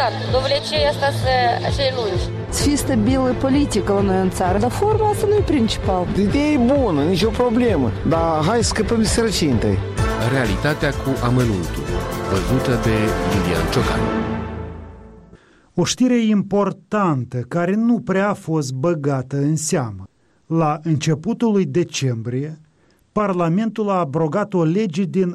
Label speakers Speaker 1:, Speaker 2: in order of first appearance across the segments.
Speaker 1: important. Dovlecei asta să-i lungi.
Speaker 2: Să fie stabilă politică la noi în țară, dar forma asta nu e principal.
Speaker 3: Ideea e bună, nicio problemă, dar hai să scăpăm de sărăcie întâi.
Speaker 4: Realitatea cu amănuntul, văzută de Iulian Ciocan.
Speaker 5: O știre importantă care nu prea a fost băgată în seamă. La începutul lui decembrie, Parlamentul a abrogat o lege din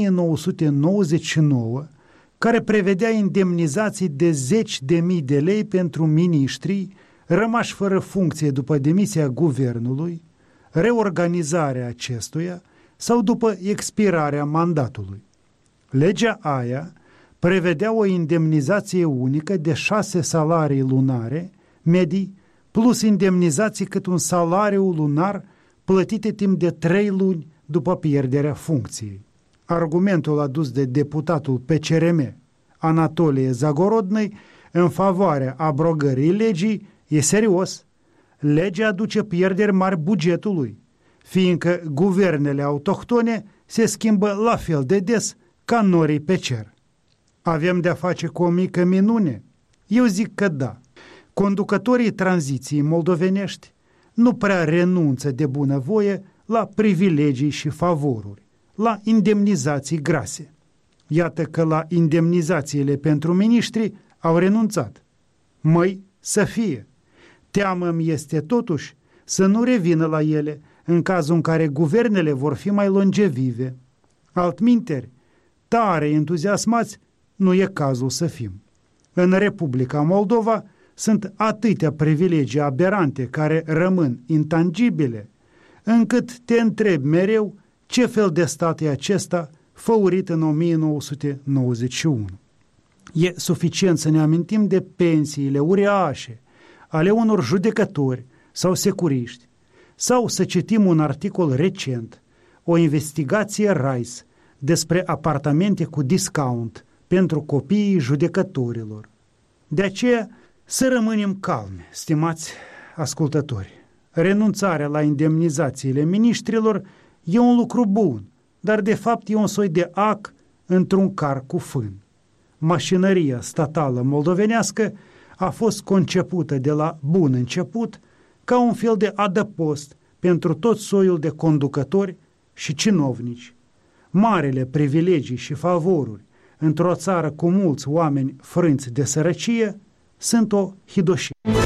Speaker 5: 1999 care prevedea indemnizații de 10.000 de lei pentru miniștrii rămași fără funcție după demisia guvernului, reorganizarea acestuia sau după expirarea mandatului. Legea aia prevedea o indemnizație unică de 6 salarii lunare medii plus indemnizații cât un salariu lunar plătite timp de 3 luni după pierderea funcției. Argumentul adus de deputatul PCRM Anatolie Zagorodnăi în favoarea abrogării legii e serios. Legea aduce pierderi mari bugetului, fiindcă guvernele autohtone se schimbă la fel de des ca norii pe cer. Avem de-a face cu o mică minune? Eu zic că da. Conducătorii tranziției moldovenești nu prea renunță de bunăvoie la privilegii și favoruri, la indemnizații grase. Iată că la indemnizațiile pentru miniștri au renunțat. Măi, să fie! Teamă-mi este totuși să nu revină la ele în cazul în care guvernele vor fi mai longevive. Altminteri, tare entuziasmați, nu e cazul să fim. În Republica Moldova sunt atâtea privilegii aberante care rămân intangibile, încât te întrebi mereu ce fel de stat e acesta făurit în 1991. E suficient să ne amintim de pensiile uriașe ale unor judecători sau securiști, sau să citim un articol recent, o investigație RISE despre apartamente cu discount pentru copiii judecătorilor. De aceea, să rămânem calmi, stimați ascultători. Renunțarea la indemnizațiile miniștrilor e un lucru bun, dar de fapt e un soi de ac într-un car cu fân. Mașinăria statală moldovenească a fost concepută de la bun început ca un fel de adăpost pentru tot soiul de conducători și cinovnici. Marele privilegii și favoruri într-o țară cu mulți oameni frânți de sărăcie sunt o hidoșie.